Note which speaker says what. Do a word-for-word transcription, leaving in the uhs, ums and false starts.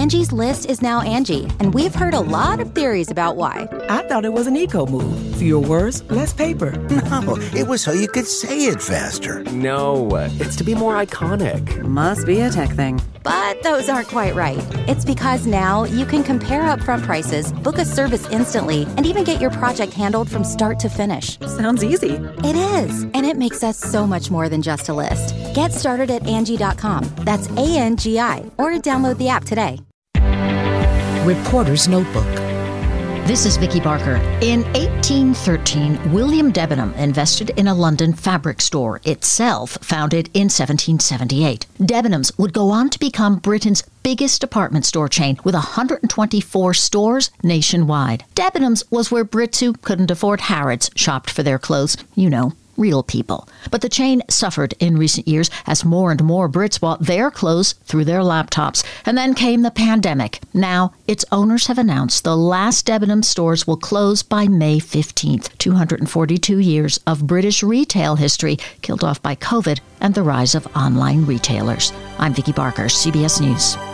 Speaker 1: Angie's List is now Angie, and we've heard a lot of theories about why.
Speaker 2: I thought it was an eco move. Fewer words, less paper.
Speaker 3: No, it was so you could say it faster.
Speaker 4: No, it's to be more iconic.
Speaker 5: Must be a tech thing.
Speaker 1: But those aren't quite right. It's because now you can compare upfront prices, book a service instantly, and even get your project handled from start to finish.
Speaker 5: Sounds easy.
Speaker 1: It is, and it makes us so much more than just a list. Get started at Angie dot com. That's A N G I, or download the app today.
Speaker 6: Reporter's Notebook.
Speaker 7: This is Vicki Barker. In eighteen thirteen, William Debenham invested in a London fabric store, itself founded in seventeen seventy-eight. Debenhams would go on to become Britain's biggest department store chain with one hundred twenty-four stores nationwide. Debenhams was where Brits who couldn't afford Harrods shopped for their clothes. You know, real people. But the chain suffered in recent years as more and more Brits bought their clothes through their laptops. And then came the pandemic. Now, its owners have announced the last Debenhams stores will close by May fifteenth. two hundred forty-two years of British retail history killed off by COVID and the rise of online retailers. I'm Vicki Barker, C B S News.